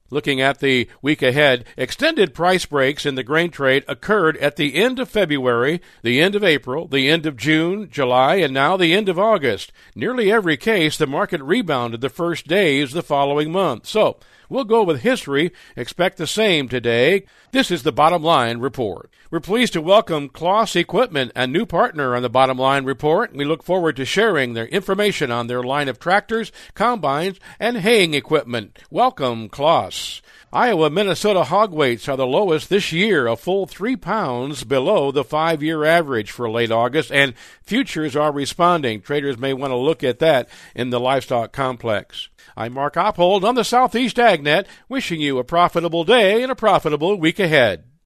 Looking at the week ahead, extended price breaks in the grain trade occurred at the end of February, the end of April, the end of June, July, and now the end of August. Nearly every case, the market rebounded the first days the following month. So, we'll go with history. Expect the same today. This is the Bottom Line Report. We're pleased to welcome Claas Equipment, a new partner on the Bottom Line Report. We look forward to sharing their information on their line of tractors, combines, and haying equipment. Welcome, Claas. Iowa-Minnesota hog weights are the lowest this year, a full 3 pounds below the 5-year average for late August, and futures are responding. Traders may want to look at that in the livestock complex. I'm Mark Oppold on the Southeast AgNet, wishing you a profitable day and a profitable week ahead.